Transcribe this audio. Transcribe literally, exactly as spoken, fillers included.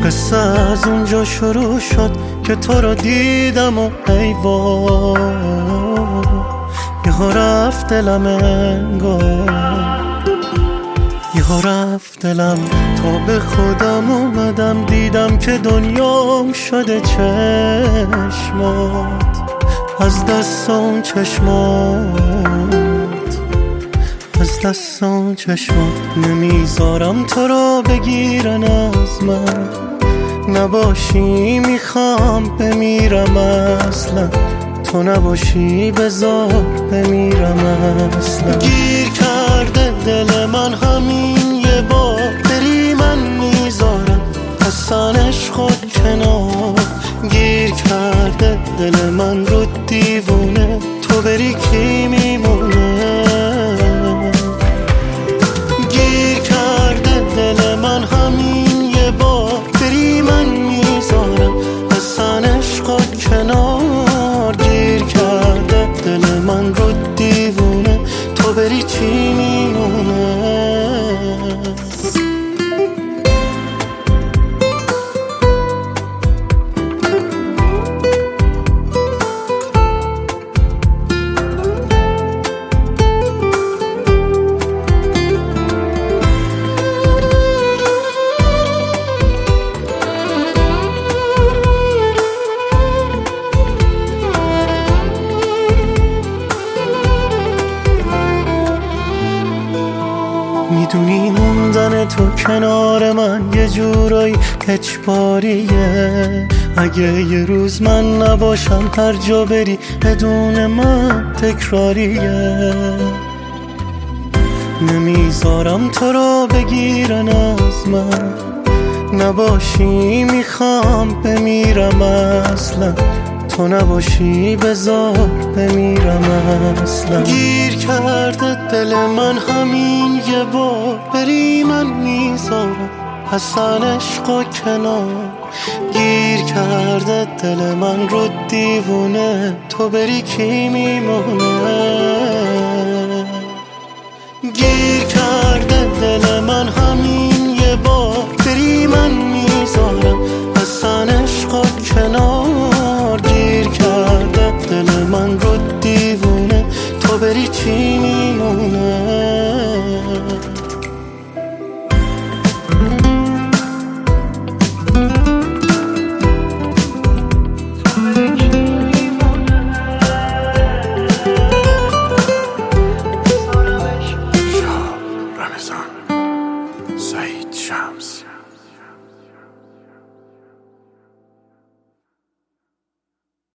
قصه از اونجا شروع شد که تو رو دیدم و ای وای یهو رفت دلم انگار، یهو رفت دلم. تا به خودم اومدم دیدم که دنیام شده چشمات، از دست اون چشمات، از دست اون چشمات. نمیذارم تو رو بگیرن از من، نباشی میخوام بمیرم اصلا، تو نباشی بذار بمیرم اصلا. گیر کرده دل من همین یه بار، بری من میذارم اصلا عشقت کنار. گیر کرده دل من رو دیوونه، تو بری کی میمونه. گیر کرده دل من همین یه بار، بری من میذارم اصلا عشقت کنار. گیر کرده دل من رو دیوونه، تو بری چی میمونه. میدونی موندن تو کنار من یه جورایی اجباریه، اگه یه روز من نباشم هر جا بری بدون من تکراریه. نمیذارم تو رو بگیرن از من، نباشی میخوام بمیرم اصلا، تو نباشی بذار بمیرم اصلا. گیر کرده دل من همین یه بار، بری من میذارم اصلا عشقا کنار. گیر کرده دل من رو دیوونه، تو بری کی میمونه. گیر کرده دل من همین یه بار، بری من میذارم اصلا عشقا کنار. گیر کرده دل من رو دیوونه، تو بری چی میمونه. رمضان سعید شمس